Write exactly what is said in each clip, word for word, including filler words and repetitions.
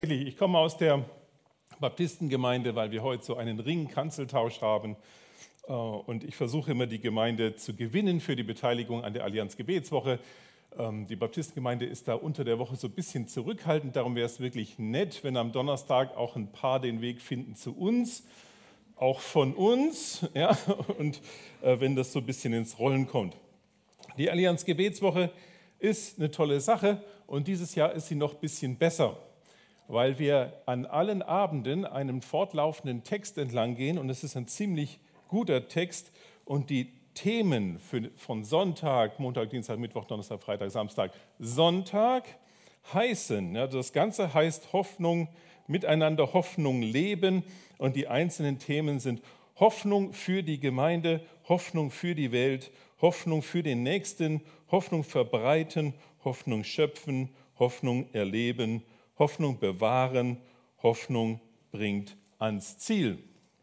Ich komme aus der Baptistengemeinde, weil wir heute so einen Ring-Kanzeltausch haben. Und ich versuche immer, die Gemeinde zu gewinnen für die Beteiligung an der Allianz Gebetswoche. Die Baptistengemeinde ist da unter der Woche so ein bisschen zurückhaltend. Darum wäre es wirklich nett, wenn am Donnerstag auch ein paar den Weg finden zu uns, auch von uns, ja, und wenn das so ein bisschen ins Rollen kommt. Die Allianz Gebetswoche ist eine tolle Sache und dieses Jahr ist sie noch ein bisschen besser, weil wir an allen Abenden einem fortlaufenden Text entlang gehen und es ist ein ziemlich guter Text und die Themen für, von Sonntag, Montag, Dienstag, Mittwoch, Donnerstag, Freitag, Samstag, Sonntag heißen, ja, das Ganze heißt Hoffnung, miteinander Hoffnung leben und die einzelnen Themen sind Hoffnung für die Gemeinde, Hoffnung für die Welt, Hoffnung für den Nächsten, Hoffnung verbreiten, Hoffnung schöpfen, Hoffnung erleben, Hoffnung bewahren, Hoffnung bringt ans Ziel.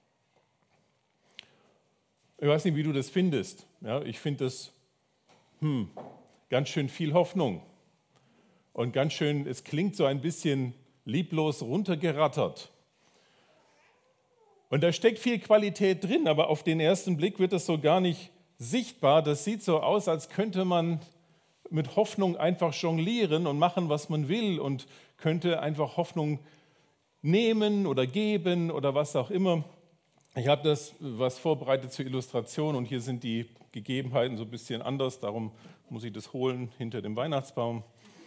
Ich weiß nicht, wie du das findest. Ja, ich finde das hm, ganz schön viel Hoffnung. Und ganz schön, es klingt so ein bisschen lieblos runtergerattert. Und da steckt viel Qualität drin, aber auf den ersten Blick wird das so gar nicht sichtbar. Das sieht so aus, als könnte man mit Hoffnung einfach jonglieren und machen, was man will und könnte einfach Hoffnung nehmen oder geben oder was auch immer. Ich habe das was vorbereitet zur Illustration und hier sind die Gegebenheiten so ein bisschen anders, darum muss ich das holen hinter dem Weihnachtsbaum.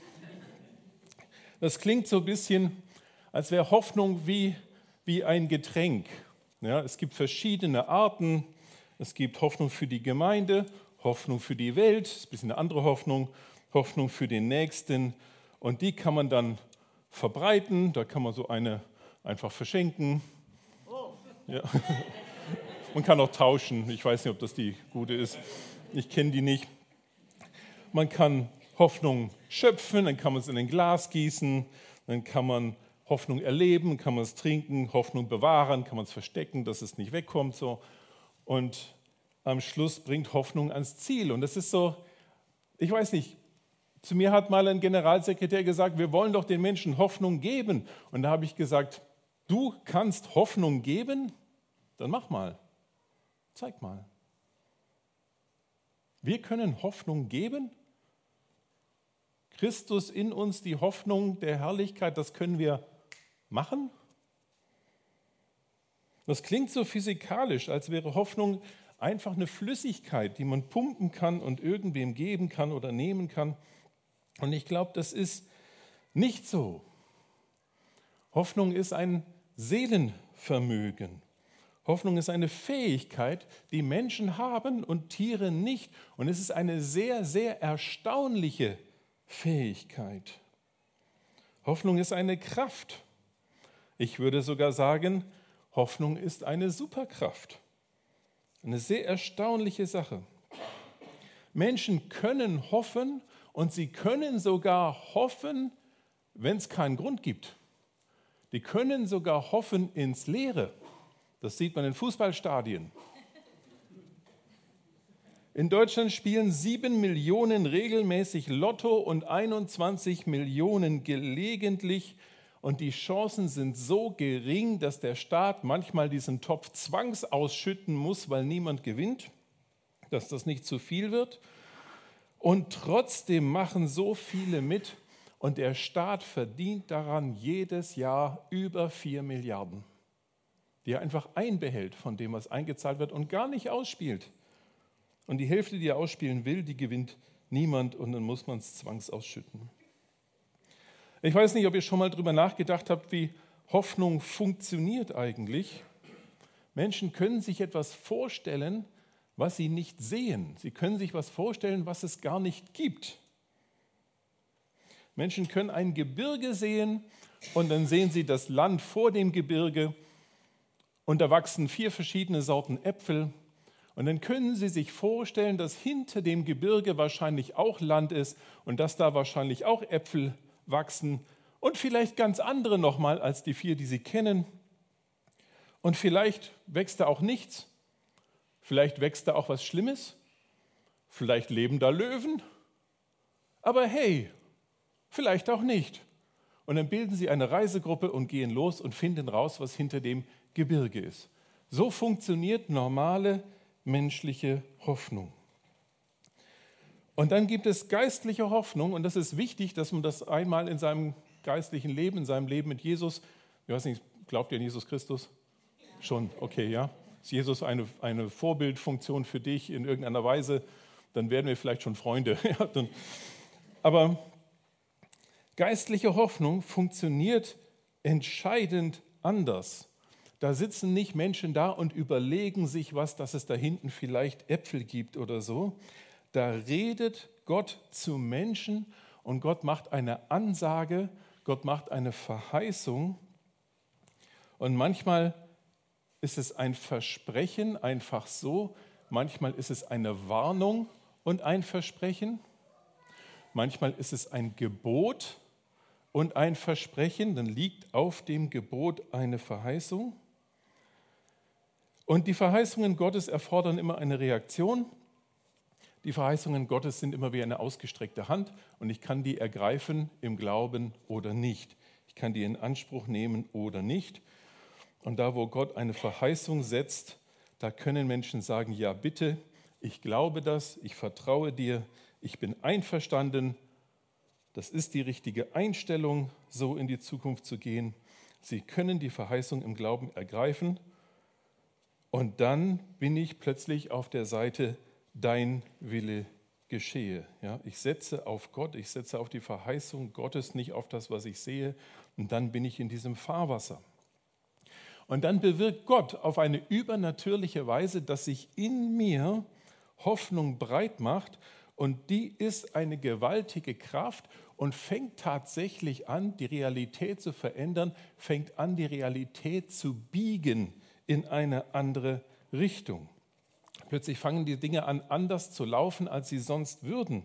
Das klingt so ein bisschen, als wäre Hoffnung wie, wie ein Getränk. Ja, es gibt verschiedene Arten, es gibt Hoffnung für die Gemeinde, Hoffnung für die Welt, das ist ein bisschen eine andere Hoffnung, Hoffnung für den Nächsten und die kann man dann verbreiten, da kann man so eine einfach verschenken. Ja. Man kann auch tauschen, ich weiß nicht, ob das die gute ist, ich kenne die nicht. Man kann Hoffnung schöpfen, dann kann man es in ein Glas gießen, dann kann man Hoffnung erleben, kann man es trinken, Hoffnung bewahren, kann man es verstecken, dass es nicht wegkommt. So. Und am Schluss bringt Hoffnung ans Ziel. Und das ist so, ich weiß nicht, zu mir hat mal ein Generalsekretär gesagt, wir wollen doch den Menschen Hoffnung geben. Und da habe ich gesagt, du kannst Hoffnung geben? Dann mach mal, zeig mal. Wir können Hoffnung geben. Christus in uns, die Hoffnung der Herrlichkeit, das können wir machen. Das klingt so physikalisch, als wäre Hoffnung einfach eine Flüssigkeit, die man pumpen kann und irgendwem geben kann oder nehmen kann. Und ich glaube, das ist nicht so. Hoffnung ist ein Seelenvermögen. Hoffnung ist eine Fähigkeit, die Menschen haben und Tiere nicht. Und es ist eine sehr, sehr erstaunliche Fähigkeit. Hoffnung ist eine Kraft. Ich würde sogar sagen, Hoffnung ist eine Superkraft. Eine sehr erstaunliche Sache. Menschen können hoffen und sie können sogar hoffen, wenn es keinen Grund gibt. Die können sogar hoffen ins Leere. Das sieht man in Fußballstadien. In Deutschland spielen sieben Millionen regelmäßig Lotto und einundzwanzig Millionen gelegentlich. Und die Chancen sind so gering, dass der Staat manchmal diesen Topf zwangsausschütten muss, weil niemand gewinnt, dass das nicht zu viel wird. Und trotzdem machen so viele mit und der Staat verdient daran jedes Jahr über vier Milliarden, die er einfach einbehält von dem, was eingezahlt wird und gar nicht ausspielt. Und die Hälfte, die er ausspielen will, die gewinnt niemand und dann muss man es zwangsausschütten. Ich weiß nicht, ob ihr schon mal darüber nachgedacht habt, wie Hoffnung funktioniert eigentlich. Menschen können sich etwas vorstellen, was sie nicht sehen. Sie können sich etwas vorstellen, was es gar nicht gibt. Menschen können ein Gebirge sehen und dann sehen sie das Land vor dem Gebirge und da wachsen vier verschiedene Sorten Äpfel. Und dann können Sie sich vorstellen, dass hinter dem Gebirge wahrscheinlich auch Land ist und dass da wahrscheinlich auch Äpfel wachsen und vielleicht ganz andere nochmal als die vier, die Sie kennen. Und vielleicht wächst da auch nichts. Vielleicht wächst da auch was Schlimmes. Vielleicht leben da Löwen. Aber hey, vielleicht auch nicht. und dann bilden sie eine Reisegruppe und gehen los und finden raus, was hinter dem Gebirge ist. So funktioniert normale menschliche Hoffnung. Und dann gibt es geistliche Hoffnung und das ist wichtig, dass man das einmal in seinem geistlichen Leben, in seinem Leben mit Jesus, ich weiß nicht, glaubt ihr an Jesus Christus? Ja. Schon, okay, ja. Ist Jesus eine, eine Vorbildfunktion für dich in irgendeiner Weise? Dann werden wir vielleicht schon Freunde. Ja, dann, aber geistliche Hoffnung funktioniert entscheidend anders. Da sitzen nicht Menschen da und überlegen sich was, dass es da hinten vielleicht Äpfel gibt oder so. Da redet Gott zu Menschen und Gott macht eine Ansage, Gott macht eine Verheißung. Und manchmal ist es ein Versprechen, einfach so. Manchmal ist es eine Warnung und ein Versprechen. Manchmal ist es ein Gebot und ein Versprechen. Dann liegt auf dem Gebot eine Verheißung. Und die Verheißungen Gottes erfordern immer eine Reaktion. Die Verheißungen Gottes sind immer wie eine ausgestreckte Hand und ich kann die ergreifen im Glauben oder nicht. Ich kann die in Anspruch nehmen oder nicht. Und da, wo Gott eine Verheißung setzt, da können Menschen sagen, ja bitte, ich glaube das, ich vertraue dir, ich bin einverstanden. Das ist die richtige Einstellung, so in die Zukunft zu gehen. Sie können die Verheißung im Glauben ergreifen und dann bin ich plötzlich auf der Seite, dein Wille geschehe. Ja, ich setze auf Gott, ich setze auf die Verheißung Gottes, nicht auf das, was ich sehe. Und dann bin ich in diesem Fahrwasser. Und dann bewirkt Gott auf eine übernatürliche Weise, dass sich in mir Hoffnung breit macht. Und die ist eine gewaltige Kraft und fängt tatsächlich an, die Realität zu verändern, fängt an, die Realität zu biegen in eine andere Richtung. Plötzlich fangen die Dinge an, anders zu laufen, als sie sonst würden.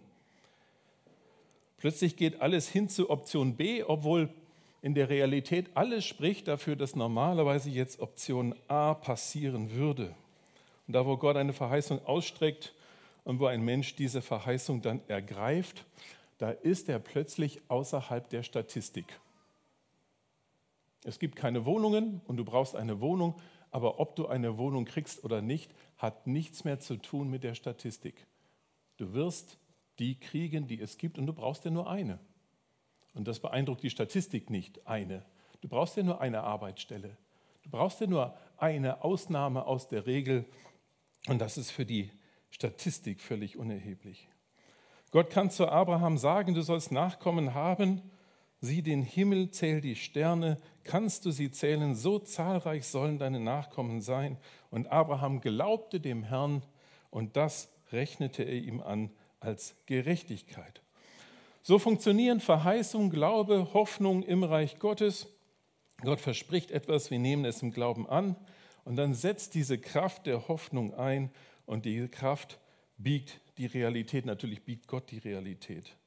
Plötzlich geht alles hin zu Option B, obwohl in der Realität alles spricht dafür, dass normalerweise jetzt Option A passieren würde. Und da, wo Gott eine Verheißung ausstreckt und wo ein Mensch diese Verheißung dann ergreift, da ist er plötzlich außerhalb der Statistik. Es gibt keine Wohnungen und du brauchst eine Wohnung, aber ob du eine Wohnung kriegst oder nicht, hat nichts mehr zu tun mit der Statistik. Du wirst die kriegen, die es gibt und du brauchst ja nur eine. Und das beeindruckt die Statistik nicht, eine. Du brauchst ja nur eine Arbeitsstelle. Du brauchst ja nur eine Ausnahme aus der Regel und das ist für die Statistik völlig unerheblich. Gott kann zu Abraham sagen, du sollst Nachkommen haben, sieh den Himmel, zähl die Sterne, kannst du sie zählen, so zahlreich sollen deine Nachkommen sein. Und Abraham glaubte dem Herrn und das rechnete er ihm an als Gerechtigkeit. So funktionieren Verheißung, Glaube, Hoffnung im Reich Gottes. Gott verspricht etwas, wir nehmen es im Glauben an und dann setzt diese Kraft der Hoffnung ein und die Kraft biegt die Realität, natürlich biegt Gott die Realität.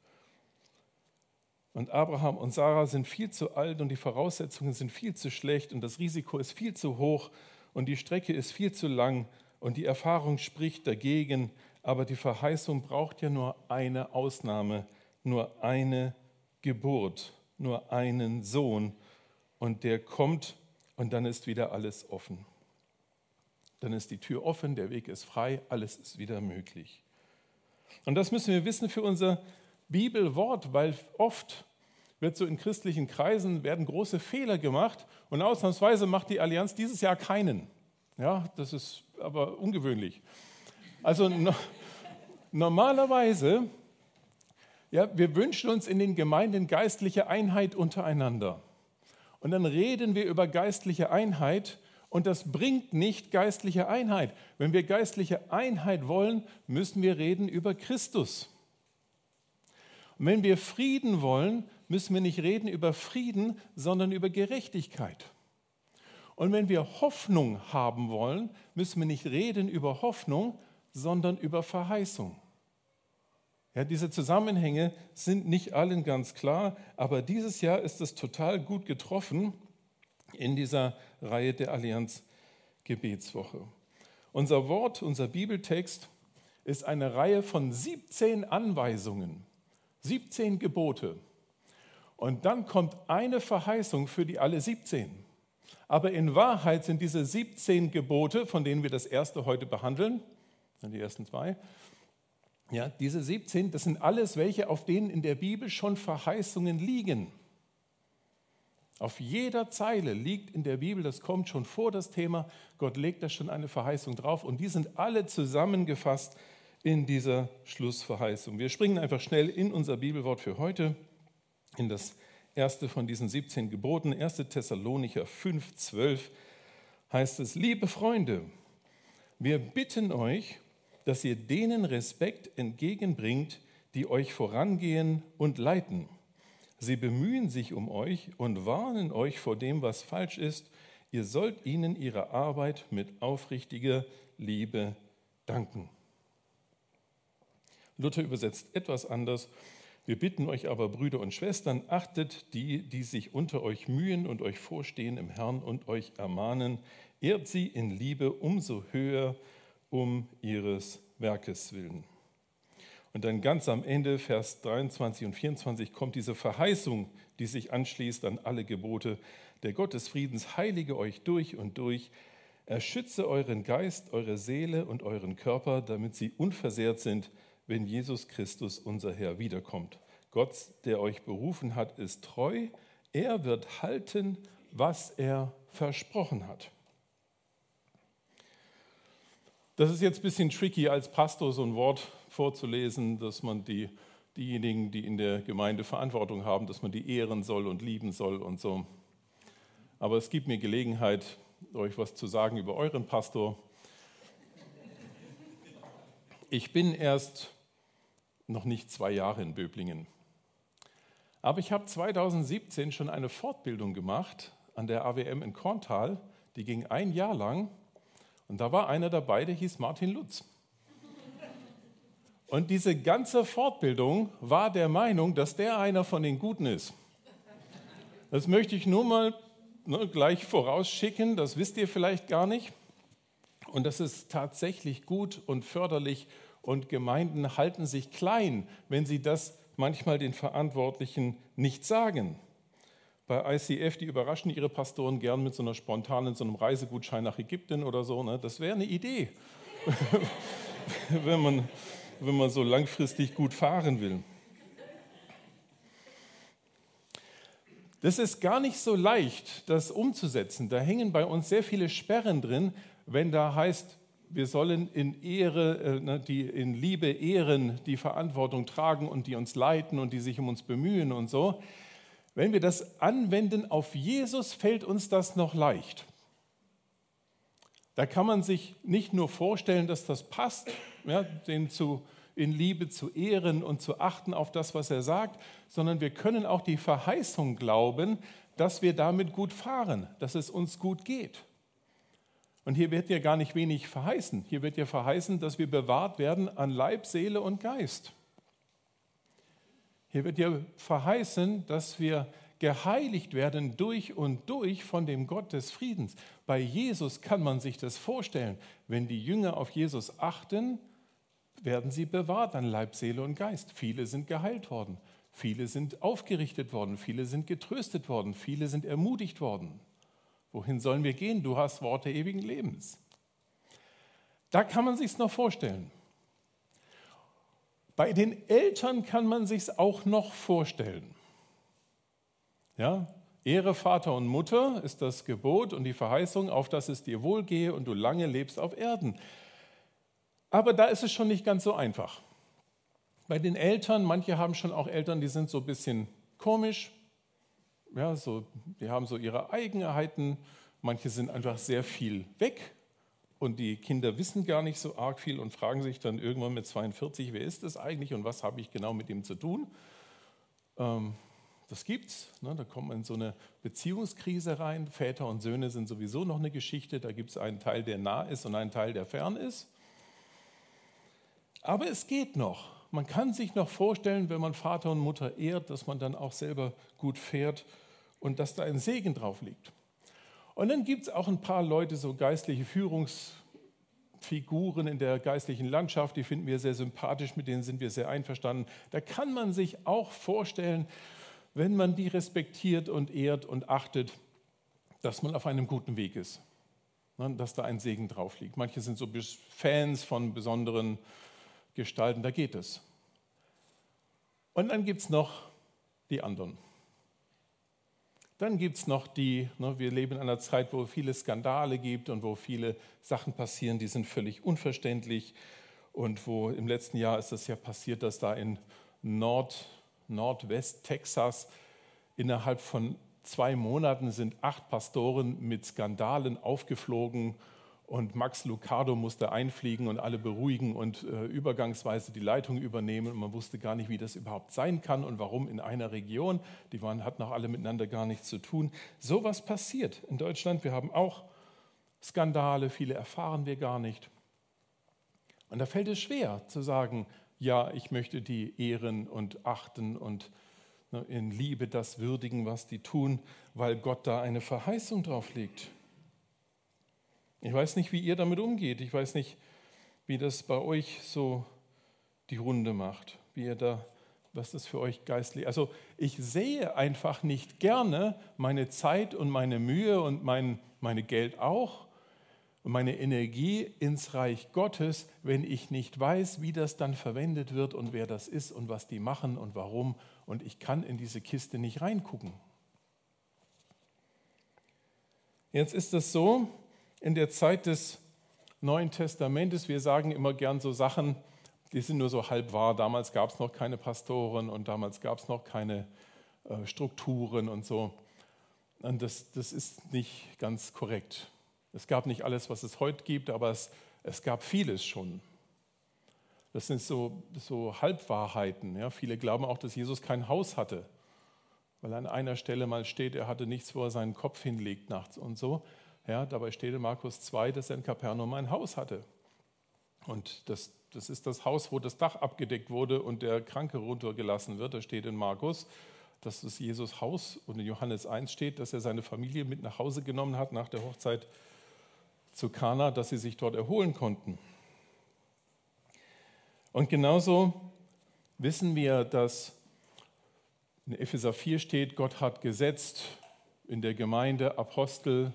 Und Abraham und Sarah sind viel zu alt und die Voraussetzungen sind viel zu schlecht und das Risiko ist viel zu hoch und die Strecke ist viel zu lang und die Erfahrung spricht dagegen. Aber die Verheißung braucht ja nur eine Ausnahme, nur eine Geburt, nur einen Sohn und der kommt und dann ist wieder alles offen. Dann ist die Tür offen, der Weg ist frei, alles ist wieder möglich. Und das müssen wir wissen für unser Bibelwort, weil oft wird so in christlichen Kreisen werden große Fehler gemacht und ausnahmsweise macht die Allianz dieses Jahr keinen. Ja, das ist aber ungewöhnlich. Also no, normalerweise, ja, wir wünschen uns in den Gemeinden geistliche Einheit untereinander. Und dann reden wir über geistliche Einheit und das bringt nicht geistliche Einheit. Wenn wir geistliche Einheit wollen, müssen wir reden über Christus. Und wenn wir Frieden wollen, müssen wir nicht reden über Frieden, sondern über Gerechtigkeit. Und wenn wir Hoffnung haben wollen, müssen wir nicht reden über Hoffnung, sondern über Verheißung. Ja, diese Zusammenhänge sind nicht allen ganz klar, aber dieses Jahr ist es total gut getroffen in dieser Reihe der Allianz Gebetswoche. Unser Wort, unser Bibeltext ist eine Reihe von siebzehn Anweisungen, siebzehn Gebote. Und dann kommt eine Verheißung für die alle siebzehn. Aber in Wahrheit sind diese siebzehn Gebote, von denen wir das erste heute behandeln, die ersten zwei, ja, diese siebzehn, das sind alles welche, auf denen in der Bibel schon Verheißungen liegen. Auf jeder Zeile liegt in der Bibel, das kommt schon vor das Thema, Gott legt da schon eine Verheißung drauf und die sind alle zusammengefasst in dieser Schlussverheißung. Wir springen einfach schnell in unser Bibelwort für heute, in das erste von diesen siebzehn Geboten, erster Thessalonicher fünf, zwölf, heißt es: Liebe Freunde, wir bitten euch, dass ihr denen Respekt entgegenbringt, die euch vorangehen und leiten. Sie bemühen sich um euch und warnen euch vor dem, was falsch ist. Ihr sollt ihnen ihre Arbeit mit aufrichtiger Liebe danken. Luther übersetzt etwas anders. Wir bitten euch aber, Brüder und Schwestern, achtet die, die sich unter euch mühen und euch vorstehen im Herrn und euch ermahnen. Ehrt sie in Liebe umso höher um ihres Werkes willen. Und dann ganz am Ende, Vers dreiundzwanzig und vierundzwanzig, kommt diese Verheißung, die sich anschließt an alle Gebote. Der Gott des Friedens heilige euch durch und durch. Er schütze euren Geist, eure Seele und euren Körper, damit sie unversehrt sind, wenn Jesus Christus, unser Herr, wiederkommt. Gott, der euch berufen hat, ist treu. Er wird halten, was er versprochen hat. Das ist jetzt ein bisschen tricky, als Pastor so ein Wort vorzulesen, dass man die, diejenigen, die in der Gemeinde Verantwortung haben, dass man die ehren soll und lieben soll und so. Aber es gibt mir Gelegenheit, euch was zu sagen über euren Pastor. Ich bin erst noch nicht zwei Jahre in Böblingen. Aber ich habe zweitausendsiebzehn schon eine Fortbildung gemacht an der A W M in Korntal. Die ging ein Jahr lang. Und da war einer dabei, der hieß Martin Lutz. Und diese ganze Fortbildung war der Meinung, dass der einer von den Guten ist. Das möchte ich nur mal ne, gleich vorausschicken, das wisst ihr vielleicht gar nicht. Und das ist tatsächlich gut und förderlich und Gemeinden halten sich klein, wenn sie das manchmal den Verantwortlichen nicht sagen. Bei I C F, die überraschen ihre Pastoren gern mit so einer spontanen, so einem Reisegutschein nach Ägypten oder so. Ne? Das wäre eine Idee, wenn man, wenn man so langfristig gut fahren will. Das ist gar nicht so leicht, das umzusetzen. Da hängen bei uns sehr viele Sperren drin, wenn da heißt, wir sollen in Ehre, die in Liebe ehren, die Verantwortung tragen und die uns leiten und die sich um uns bemühen und so. Wenn wir das anwenden auf Jesus, fällt uns das noch leicht. Da kann man sich nicht nur vorstellen, dass das passt, ja, den zu, in Liebe zu ehren und zu achten auf das, was er sagt, sondern wir können auch die Verheißung glauben, dass wir damit gut fahren, dass es uns gut geht. Und hier wird ja gar nicht wenig verheißen. Hier wird ja verheißen, dass wir bewahrt werden an Leib, Seele und Geist. Hier wird ja verheißen, dass wir geheiligt werden durch und durch von dem Gott des Friedens. Bei Jesus kann man sich das vorstellen. Wenn die Jünger auf Jesus achten, werden sie bewahrt an Leib, Seele und Geist. Viele sind geheilt worden, viele sind aufgerichtet worden, viele sind getröstet worden, viele sind ermutigt worden. Wohin sollen wir gehen? Du hast Worte ewigen Lebens. Da kann man sich es noch vorstellen. Bei den Eltern kann man sich es auch noch vorstellen. Ja, Ehre Vater und Mutter ist das Gebot und die Verheißung, auf dass es dir wohlgehe und du lange lebst auf Erden. Aber da ist es schon nicht ganz so einfach. Bei den Eltern, manche haben schon auch Eltern, die sind so ein bisschen komisch, ja, so, die haben so ihre Eigenheiten, manche sind einfach sehr viel weg. Und die Kinder wissen gar nicht so arg viel und fragen sich dann irgendwann mit zweiundvierzig, wer ist das eigentlich und was habe ich genau mit ihm zu tun? Ähm, das gibt's. Ne? Da kommt man in so eine Beziehungskrise rein. Väter und Söhne sind sowieso noch eine Geschichte. Da gibt es einen Teil, der nah ist und einen Teil, der fern ist. Aber es geht noch. Man kann sich noch vorstellen, wenn man Vater und Mutter ehrt, dass man dann auch selber gut fährt und dass da ein Segen drauf liegt. Und dann gibt es auch ein paar Leute, so geistliche Führungsfiguren in der geistlichen Landschaft, die finden wir sehr sympathisch, mit denen sind wir sehr einverstanden. Da kann man sich auch vorstellen, wenn man die respektiert und ehrt und achtet, dass man auf einem guten Weg ist, ne, dass da ein Segen drauf liegt. Manche sind so Fans von besonderen Gestalten, da geht es. Und dann gibt es noch die anderen. Dann gibt es noch die, ne, wir leben in einer Zeit, wo es viele Skandale gibt und wo viele Sachen passieren, die sind völlig unverständlich. Und wo im letzten Jahr ist es ja passiert, dass da in Nord, Nordwest-Texas innerhalb von zwei Monaten sind acht Pastoren mit Skandalen aufgeflogen und Max Lucado musste einfliegen und alle beruhigen und äh, übergangsweise die Leitung übernehmen. Und man wusste gar nicht, wie das überhaupt sein kann und warum in einer Region. Die waren, hatten auch alle miteinander gar nichts zu tun. So was passiert in Deutschland. Wir haben auch Skandale, viele erfahren wir gar nicht. Und da fällt es schwer zu sagen, ja, ich möchte die ehren und achten und ne, in Liebe das würdigen, was die tun, weil Gott da eine Verheißung drauf legt. Ich weiß nicht, wie ihr damit umgeht. Ich weiß nicht, wie das bei euch so die Runde macht, wie ihr da, was das für euch geistlich. Also ich sehe einfach nicht gerne meine Zeit und meine Mühe und mein meine Geld auch und meine Energie ins Reich Gottes, wenn ich nicht weiß, wie das dann verwendet wird und wer das ist und was die machen und warum. Und ich kann in diese Kiste nicht reingucken. Jetzt ist es so, in der Zeit des Neuen Testamentes, wir sagen immer gern so Sachen, die sind nur so halb wahr. Damals gab es noch keine Pastoren und damals gab es noch keine äh, Strukturen und so. Und das, das ist nicht ganz korrekt. Es gab nicht alles, was es heute gibt, aber es, es gab vieles schon. Das sind so, so Halbwahrheiten. Ja. Viele glauben auch, dass Jesus kein Haus hatte, weil an einer Stelle mal steht, er hatte nichts, wo er seinen Kopf hinlegt nachts und so. Ja, dabei steht in Markus zwei, dass er in Kapernaum ein Haus hatte. Und das, das ist das Haus, wo das Dach abgedeckt wurde und der Kranke runtergelassen wird. Da steht in Markus, dass das Jesus Haus und in Johannes eins steht, dass er seine Familie mit nach Hause genommen hat nach der Hochzeit zu Kana, dass sie sich dort erholen konnten. Und genauso wissen wir, dass in Epheser vier steht, Gott hat gesetzt in der Gemeinde Apostel,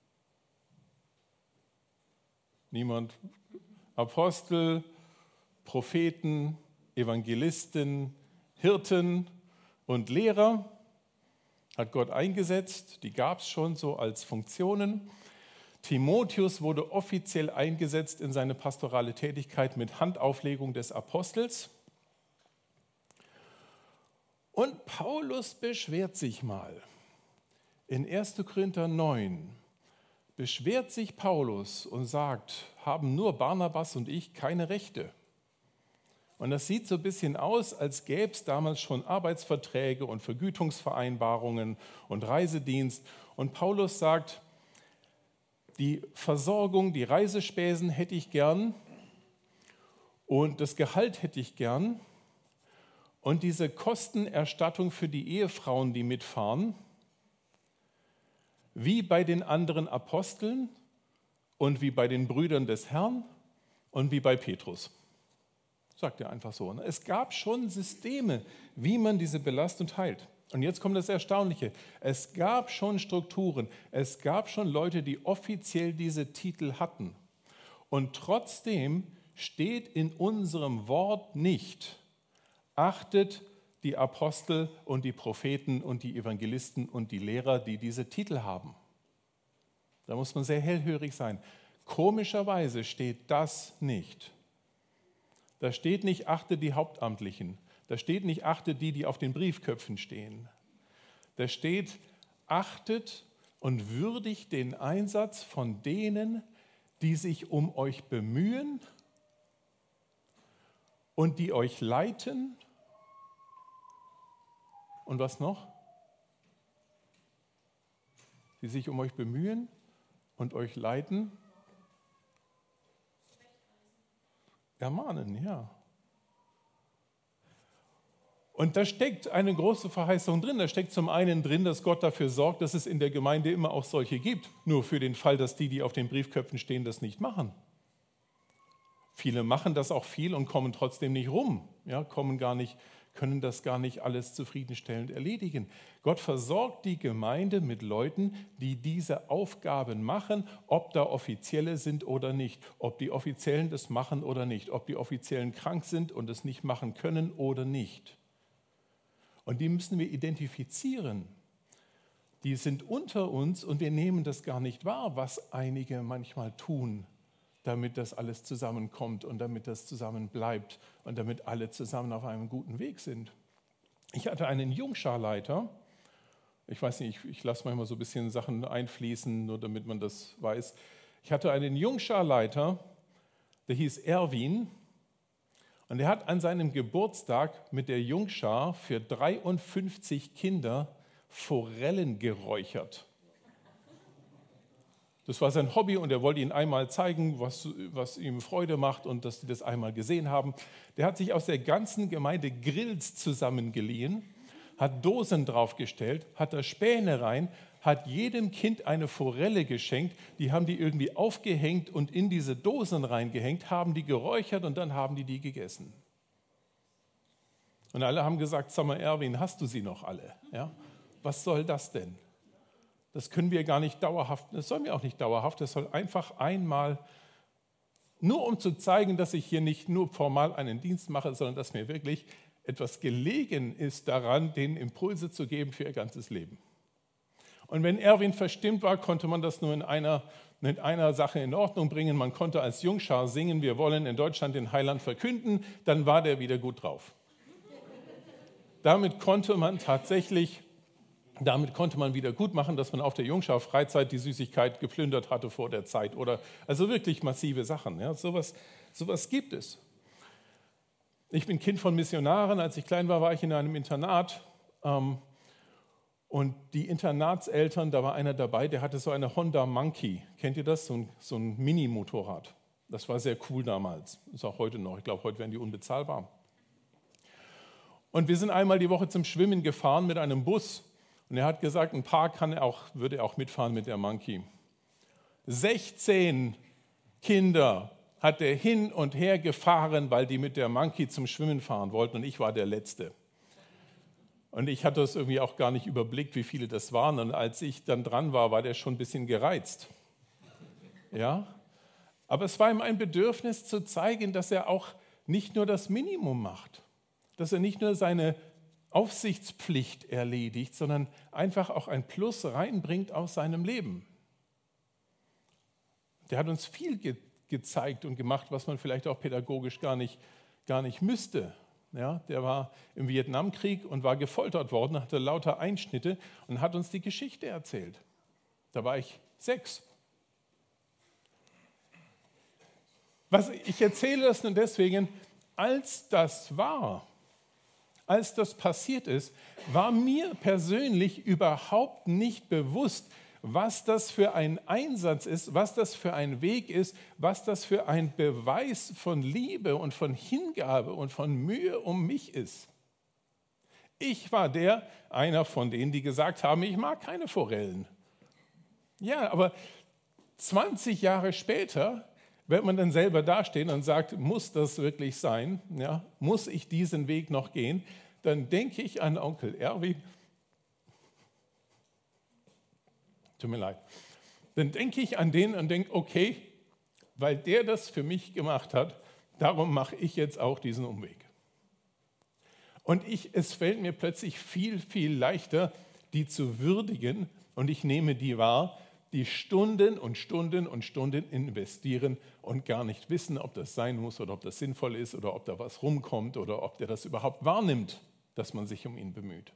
niemand, Apostel, Propheten, Evangelisten, Hirten und Lehrer hat Gott eingesetzt. Die gab es schon so als Funktionen. Timotheus wurde offiziell eingesetzt in seine pastorale Tätigkeit mit Handauflegung des Apostels. Und Paulus beschwert sich mal. In erster Korinther neun beschwert sich Paulus und sagt, haben nur Barnabas und ich keine Rechte. Und das sieht so ein bisschen aus, als gäbe es damals schon Arbeitsverträge und Vergütungsvereinbarungen und Reisedienst. Und Paulus sagt, die Versorgung, die Reisespesen hätte ich gern und das Gehalt hätte ich gern. Und diese Kostenerstattung für die Ehefrauen, die mitfahren, wie bei den anderen Aposteln und wie bei den Brüdern des Herrn und wie bei Petrus. Sagt er einfach so. Es gab schon Systeme, wie man diese Belastung teilt. Und jetzt kommt das Erstaunliche. Es gab schon Strukturen, es gab schon Leute, die offiziell diese Titel hatten. Und trotzdem steht in unserem Wort nicht, achtet die Apostel und die Propheten und die Evangelisten und die Lehrer, die diese Titel haben. Da muss man sehr hellhörig sein. Komischerweise steht das nicht. Da steht nicht, achtet die Hauptamtlichen. Da steht nicht, achtet die, die auf den Briefköpfen stehen. Da steht, achtet und würdigt den Einsatz von denen, die sich um euch bemühen und die euch leiten. Und was noch? Die sich um euch bemühen und euch leiten. Ermahnen, ja. Und da steckt eine große Verheißung drin. Da steckt zum einen drin, dass Gott dafür sorgt, dass es in der Gemeinde immer auch solche gibt. Nur für den Fall, dass die, die auf den Briefköpfen stehen, das nicht machen. Viele machen das auch viel und kommen trotzdem nicht rum. Ja, kommen gar nicht, können das gar nicht alles zufriedenstellend erledigen. Gott versorgt die Gemeinde mit Leuten, die diese Aufgaben machen, ob da Offizielle sind oder nicht, ob die Offiziellen das machen oder nicht, ob die Offiziellen krank sind und es nicht machen können oder nicht. Und die müssen wir identifizieren. Die sind unter uns und wir nehmen das gar nicht wahr, was einige manchmal tun, damit das alles zusammenkommt und damit das zusammen bleibt und damit alle zusammen auf einem guten Weg sind. Ich hatte einen Jungscharleiter, ich weiß nicht, ich, ich lasse manchmal so ein bisschen Sachen einfließen, nur damit man das weiß. Ich hatte einen Jungscharleiter, der hieß Erwin und der hat an seinem Geburtstag mit der Jungschar für dreiundfünfzig Kinder Forellen geräuchert. Das war sein Hobby und er wollte ihnen einmal zeigen, was, was ihm Freude macht und dass sie das einmal gesehen haben. Der hat sich aus der ganzen Gemeinde Grills zusammengeliehen, hat Dosen draufgestellt, hat da Späne rein, hat jedem Kind eine Forelle geschenkt. Die haben die irgendwie aufgehängt und in diese Dosen reingehängt, haben die geräuchert und dann haben die die gegessen. Und alle haben gesagt, sag mal Erwin, hast du sie noch alle? Ja? Was soll das denn? Das können wir gar nicht dauerhaft, das sollen wir auch nicht dauerhaft, das soll einfach einmal, nur um zu zeigen, dass ich hier nicht nur formal einen Dienst mache, sondern dass mir wirklich etwas gelegen ist daran, denen Impulse zu geben für ihr ganzes Leben. Und wenn Erwin verstimmt war, konnte man das nur in einer, in einer Sache in Ordnung bringen. Man konnte als Jungschar singen, wir wollen in Deutschland den Heiland verkünden, dann war der wieder gut drauf. Damit konnte man tatsächlich Damit konnte man wieder gut machen, dass man auf der Jungschar-Freizeit die Süßigkeit geplündert hatte vor der Zeit. Oder, also wirklich massive Sachen. Ja, sowas, sowas gibt es. Ich bin Kind von Missionaren. Als ich klein war, war ich in einem Internat. Ähm, und die Internatseltern, da war einer dabei, der hatte so eine Honda Monkey. Kennt ihr das? So ein, so ein Mini-Motorrad. Das war sehr cool damals. Ist auch heute noch. Ich glaube, heute wären die unbezahlbar. Und wir sind einmal die Woche zum Schwimmen gefahren mit einem Bus. Und er hat gesagt, ein paar kann er auch, würde er auch mitfahren mit der Monkey. sechzehn Kinder hat er hin und her gefahren, weil die mit der Monkey zum Schwimmen fahren wollten und ich war der Letzte. Und ich hatte das irgendwie auch gar nicht überblickt, wie viele das waren. Und als ich dann dran war, war der schon ein bisschen gereizt. Ja? Aber es war ihm ein Bedürfnis zu zeigen, dass er auch nicht nur das Minimum macht, dass er nicht nur seine Aufsichtspflicht erledigt, sondern einfach auch ein Plus reinbringt aus seinem Leben. Der hat uns viel ge- gezeigt und gemacht, was man vielleicht auch pädagogisch gar nicht, gar nicht müsste. Ja, der war im Vietnamkrieg und war gefoltert worden, hatte lauter Einschnitte und hat uns die Geschichte erzählt. Da war ich sechs. Was, ich erzähle das nur deswegen, als das war, Als das passiert ist, war mir persönlich überhaupt nicht bewusst, was das für ein Einsatz ist, was das für ein Weg ist, was das für ein Beweis von Liebe und von Hingabe und von Mühe um mich ist. Ich war der, einer von denen, die gesagt haben, ich mag keine Forellen. Ja, aber zwanzig Jahre später wird man dann selber dastehen und sagt, muss das wirklich sein? Ja, muss ich diesen Weg noch gehen? Dann denke ich an Onkel Erwin. Tut mir leid. Dann denke ich an den und denke, okay, weil der das für mich gemacht hat, darum mache ich jetzt auch diesen Umweg. Und ich, es fällt mir plötzlich viel, viel leichter, die zu würdigen und ich nehme die wahr, die Stunden und Stunden und Stunden investieren und gar nicht wissen, ob das sein muss oder ob das sinnvoll ist oder ob da was rumkommt oder ob der das überhaupt wahrnimmt, dass man sich um ihn bemüht.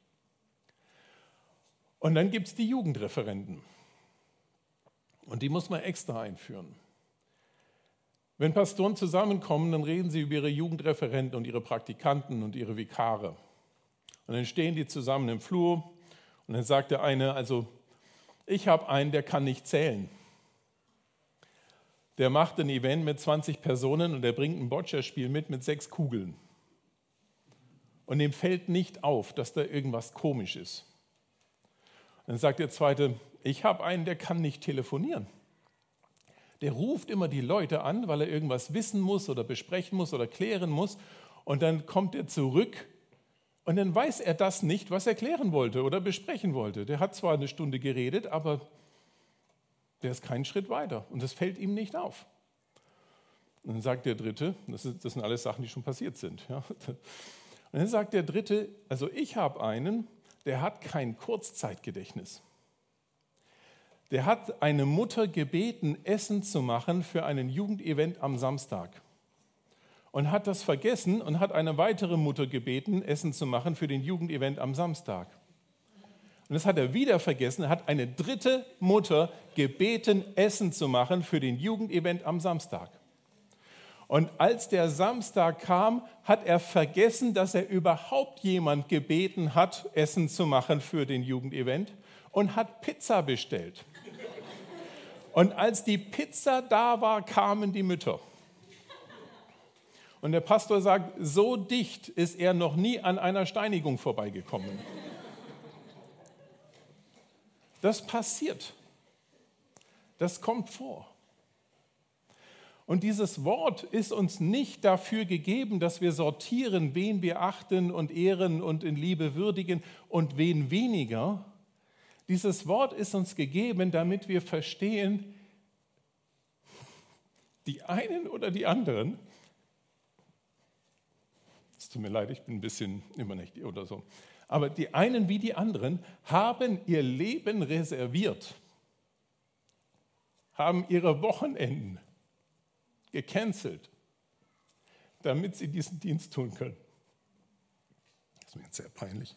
Und dann gibt es die Jugendreferenten. Und die muss man extra einführen. Wenn Pastoren zusammenkommen, dann reden sie über ihre Jugendreferenten und ihre Praktikanten und ihre Vikare. Und dann stehen die zusammen im Flur und dann sagt der eine, also ich habe einen, der kann nicht zählen. Der macht ein Event mit zwanzig Personen und der bringt ein Boccia-Spiel mit mit sechs Kugeln. Und dem fällt nicht auf, dass da irgendwas komisch ist. Dann sagt der Zweite, ich habe einen, der kann nicht telefonieren. Der ruft immer die Leute an, weil er irgendwas wissen muss oder besprechen muss oder klären muss. Und dann kommt er zurück Und dann weiß er das nicht, was er klären wollte oder besprechen wollte. Der hat zwar eine Stunde geredet, aber der ist keinen Schritt weiter und das fällt ihm nicht auf. Und dann sagt der Dritte, das, ist, das sind alles Sachen, die schon passiert sind. Ja. Und dann sagt der Dritte, also ich habe einen, der hat kein Kurzzeitgedächtnis. Der hat eine Mutter gebeten, Essen zu machen für einen Jugendevent am Samstag. Und hat das vergessen und hat eine weitere Mutter gebeten, Essen zu machen für den Jugendevent am Samstag. Und das hat er wieder vergessen, hat eine dritte Mutter gebeten, Essen zu machen für den Jugendevent am Samstag. Und als der Samstag kam, hat er vergessen, dass er überhaupt jemand gebeten hat, Essen zu machen für den Jugendevent und hat Pizza bestellt. Und als die Pizza da war, kamen die Mütter. Und der Pastor sagt, so dicht ist er noch nie an einer Steinigung vorbeigekommen. Das passiert. Das kommt vor. Und dieses Wort ist uns nicht dafür gegeben, dass wir sortieren, wen wir achten und ehren und in Liebe würdigen und wen weniger. Dieses Wort ist uns gegeben, damit wir verstehen, die einen oder die anderen, es tut mir leid, ich bin ein bisschen übernächtig oder so, aber die einen wie die anderen haben ihr Leben reserviert, haben ihre Wochenenden gecancelt, damit sie diesen Dienst tun können. Das ist mir jetzt sehr peinlich.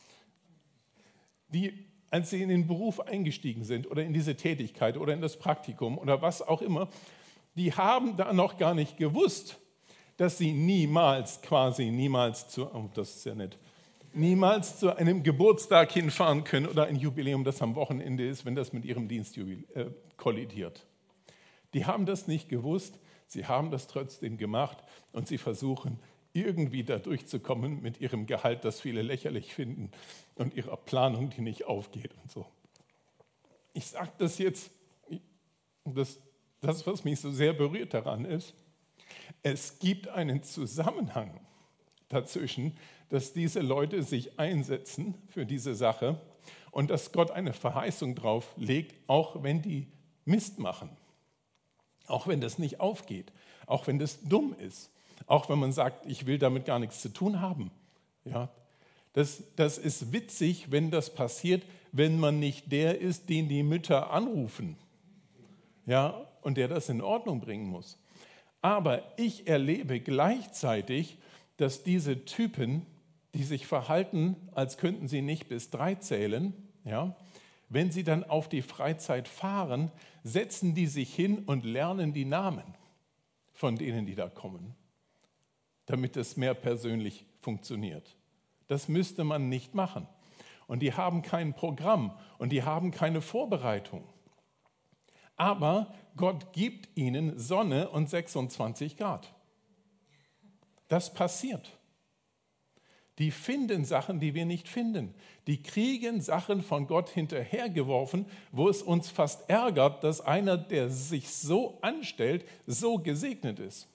Die, als sie in den Beruf eingestiegen sind oder in diese Tätigkeit oder in das Praktikum oder was auch immer, die haben da noch gar nicht gewusst, dass sie niemals, quasi niemals zu, oh, das ist ja nett, niemals zu einem Geburtstag hinfahren können oder ein Jubiläum, das am Wochenende ist, wenn das mit ihrem Dienst äh, kollidiert. Die haben das nicht gewusst, sie haben das trotzdem gemacht und sie versuchen irgendwie da durchzukommen mit ihrem Gehalt, das viele lächerlich finden und ihrer Planung, die nicht aufgeht und so. Ich sage das jetzt, das, das, was mich so sehr berührt daran ist, es gibt einen Zusammenhang dazwischen, dass diese Leute sich einsetzen für diese Sache und dass Gott eine Verheißung drauf legt, auch wenn die Mist machen. Auch wenn das nicht aufgeht, auch wenn das dumm ist, auch wenn man sagt, ich will damit gar nichts zu tun haben. Ja, das, das ist witzig, wenn das passiert, wenn man nicht der ist, den die Mütter anrufen, ja, und der das in Ordnung bringen muss. Aber ich erlebe gleichzeitig, dass diese Typen, die sich verhalten, als könnten sie nicht bis drei zählen, ja, wenn sie dann auf die Freizeit fahren, setzen die sich hin und lernen die Namen von denen, die da kommen, damit es mehr persönlich funktioniert. Das müsste man nicht machen. Und die haben kein Programm und die haben keine Vorbereitung. Aber Gott gibt ihnen Sonne und sechsundzwanzig Grad. Das passiert. Die finden Sachen, die wir nicht finden. Die kriegen Sachen von Gott hinterhergeworfen, wo es uns fast ärgert, dass einer, der sich so anstellt, so gesegnet ist.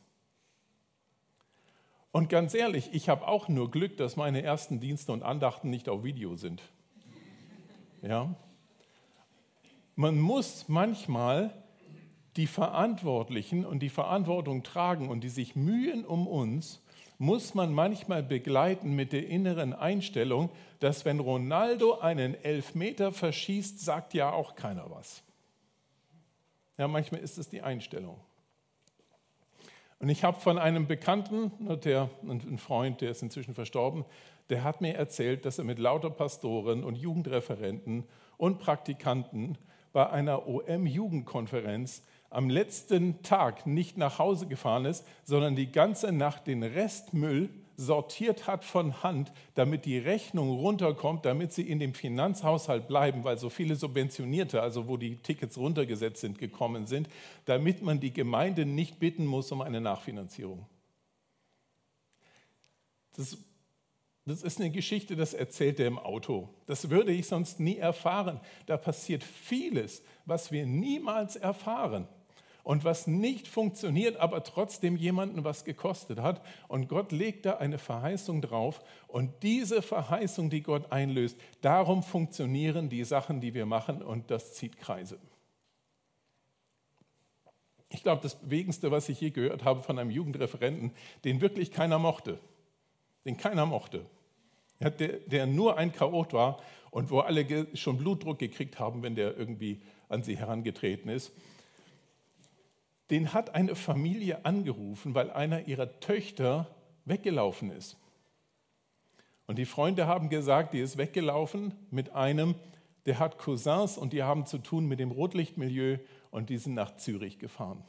Und ganz ehrlich, ich habe auch nur Glück, dass meine ersten Dienste und Andachten nicht auf Video sind. Ja? Man muss manchmal die Verantwortlichen und die Verantwortung tragen und die sich mühen um uns, muss man manchmal begleiten mit der inneren Einstellung, dass wenn Ronaldo einen Elfmeter verschießt, sagt ja auch keiner was. Ja, manchmal ist es die Einstellung. Und ich habe von einem Bekannten, der, ein Freund, der ist inzwischen verstorben, der hat mir erzählt, dass er mit lauter Pastoren und Jugendreferenten und Praktikanten bei einer O M-Jugendkonferenz am letzten Tag nicht nach Hause gefahren ist, sondern die ganze Nacht den Restmüll sortiert hat von Hand, damit die Rechnung runterkommt, damit sie in dem Finanzhaushalt bleiben, weil so viele Subventionierte, also wo die Tickets runtergesetzt sind, gekommen sind, damit man die Gemeinde nicht bitten muss um eine Nachfinanzierung. Das, das ist eine Geschichte, das erzählt er im Auto. Das würde ich sonst nie erfahren. Da passiert vieles, was wir niemals erfahren. Und was nicht funktioniert, aber trotzdem jemanden was gekostet hat. Und Gott legt da eine Verheißung drauf. Und diese Verheißung, die Gott einlöst, darum funktionieren die Sachen, die wir machen. Und das zieht Kreise. Ich glaube, das Bewegendste, was ich je gehört habe von einem Jugendreferenten, den wirklich keiner mochte. Den keiner mochte. Der, der nur ein Chaot war und wo alle schon Blutdruck gekriegt haben, wenn der irgendwie an sie herangetreten ist. Den hat eine Familie angerufen, weil einer ihrer Töchter weggelaufen ist. Und die Freunde haben gesagt, die ist weggelaufen mit einem, der hat Cousins und die haben zu tun mit dem Rotlichtmilieu und die sind nach Zürich gefahren.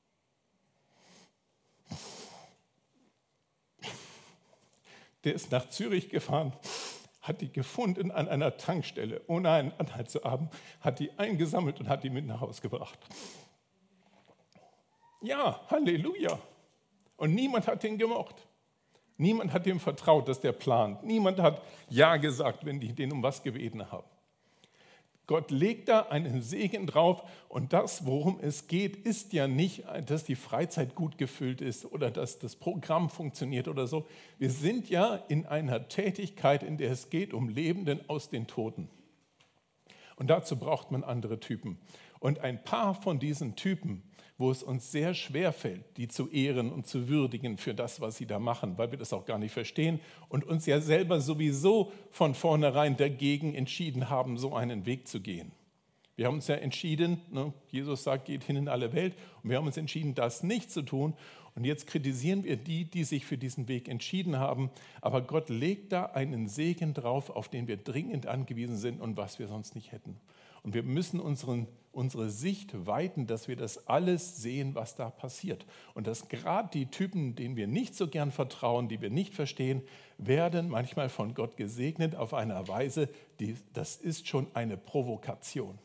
Der ist nach Zürich gefahren, hat die gefunden an einer Tankstelle, ohne einen Anhalt zu haben, hat die eingesammelt und hat die mit nach Hause gebracht. Ja, Halleluja. Und niemand hat den gemocht. Niemand hat dem vertraut, dass der plant. Niemand hat Ja gesagt, wenn die den um was gebeten haben. Gott legt da einen Segen drauf und das, worum es geht, ist ja nicht, dass die Freizeit gut gefüllt ist oder dass das Programm funktioniert oder so. Wir sind ja in einer Tätigkeit, in der es geht um Lebenden aus den Toten. Und dazu braucht man andere Typen. Und ein paar von diesen Typen, wo es uns sehr schwer fällt, die zu ehren und zu würdigen für das, was sie da machen, weil wir das auch gar nicht verstehen und uns ja selber sowieso von vornherein dagegen entschieden haben, so einen Weg zu gehen. Wir haben uns ja entschieden, ne, Jesus sagt, geht hin in alle Welt, und wir haben uns entschieden, das nicht zu tun. Und jetzt kritisieren wir die, die sich für diesen Weg entschieden haben. Aber Gott legt da einen Segen drauf, auf den wir dringend angewiesen sind und was wir sonst nicht hätten. Und wir müssen unseren, unsere Sicht weiten, dass wir das alles sehen, was da passiert. Und dass gerade die Typen, denen wir nicht so gern vertrauen, die wir nicht verstehen, werden manchmal von Gott gesegnet auf eine Weise, die, das ist schon eine Provokation.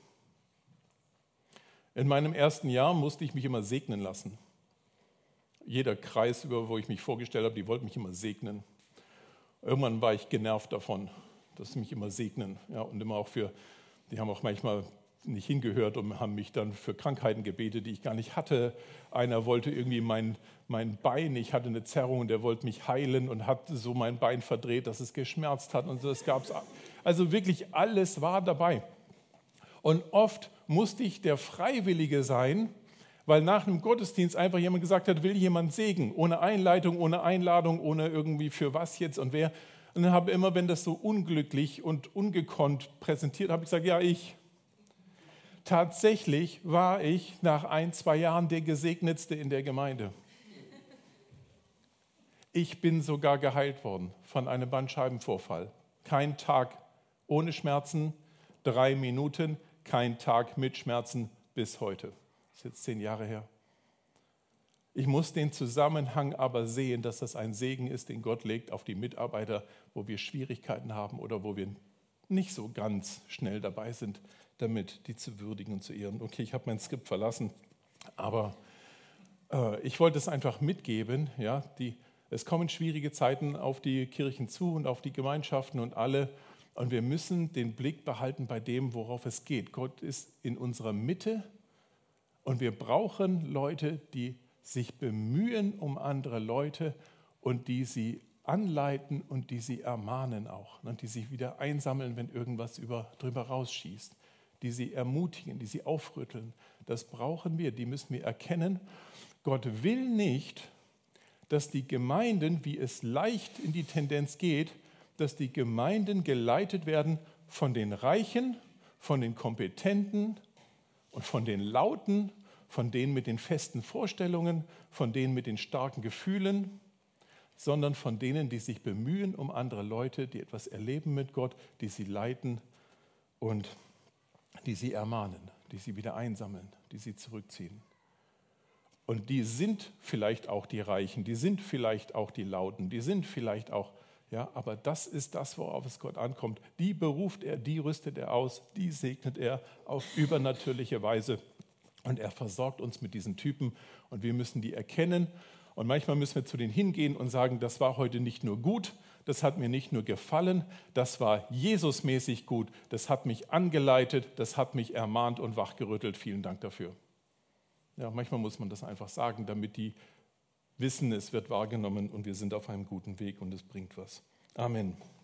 In meinem ersten Jahr musste ich mich immer segnen lassen. Jeder Kreis, über wo ich mich vorgestellt habe, die wollten mich immer segnen. Irgendwann war ich genervt davon, dass sie mich immer segnen. Ja, und immer auch für, die haben auch manchmal nicht hingehört und haben mich dann für Krankheiten gebetet, die ich gar nicht hatte. Einer wollte irgendwie mein, mein Bein, ich hatte eine Zerrung, der wollte mich heilen und hat so mein Bein verdreht, dass es geschmerzt hat. Und das gab's. Also wirklich alles war dabei. Und oft musste ich der Freiwillige sein, weil nach einem Gottesdienst einfach jemand gesagt hat, will jemand Segen, ohne Einleitung, ohne Einladung, ohne irgendwie für was jetzt und wer. Und dann habe ich immer, wenn das so unglücklich und ungekonnt präsentiert, habe ich gesagt, ja, ich. Tatsächlich war ich nach ein, zwei Jahren der Gesegnetste in der Gemeinde. Ich bin sogar geheilt worden von einem Bandscheibenvorfall. Kein Tag ohne Schmerzen, drei Minuten, kein Tag mit Schmerzen bis heute. Das ist jetzt zehn Jahre her. Ich muss den Zusammenhang aber sehen, dass das ein Segen ist, den Gott legt auf die Mitarbeiter, wo wir Schwierigkeiten haben oder wo wir nicht so ganz schnell dabei sind, damit die zu würdigen und zu ehren. Okay, ich habe mein Skript verlassen, aber äh, ich wollte es einfach mitgeben. Ja, die, es kommen schwierige Zeiten auf die Kirchen zu und auf die Gemeinschaften und alle. Und wir müssen den Blick behalten bei dem, worauf es geht. Gott ist in unserer Mitte und wir brauchen Leute, die sich bemühen um andere Leute und die sie anleiten und die sie ermahnen auch. Und die sich wieder einsammeln, wenn irgendwas über, drüber rausschießt. Die sie ermutigen, die sie aufrütteln. Das brauchen wir, die müssen wir erkennen. Gott will nicht, dass die Gemeinden, wie es leicht in die Tendenz geht, dass die Gemeinden geleitet werden von den Reichen, von den Kompetenten und von den Lauten, von denen mit den festen Vorstellungen, von denen mit den starken Gefühlen, sondern von denen, die sich bemühen um andere Leute, die etwas erleben mit Gott, die sie leiten und die sie ermahnen, die sie wieder einsammeln, die sie zurückziehen. Und die sind vielleicht auch die Reichen, die sind vielleicht auch die Lauten, die sind vielleicht auch, ja, aber das ist das, worauf es Gott ankommt. Die beruft er, die rüstet er aus, die segnet er auf übernatürliche Weise. Und er versorgt uns mit diesen Typen und wir müssen die erkennen. Und manchmal müssen wir zu denen hingehen und sagen, das war heute nicht nur gut, das hat mir nicht nur gefallen, das war Jesusmäßig gut, das hat mich angeleitet, das hat mich ermahnt und wachgerüttelt. Vielen Dank dafür. Ja, manchmal muss man das einfach sagen, damit die wissen, es wird wahrgenommen und wir sind auf einem guten Weg und es bringt was. Amen.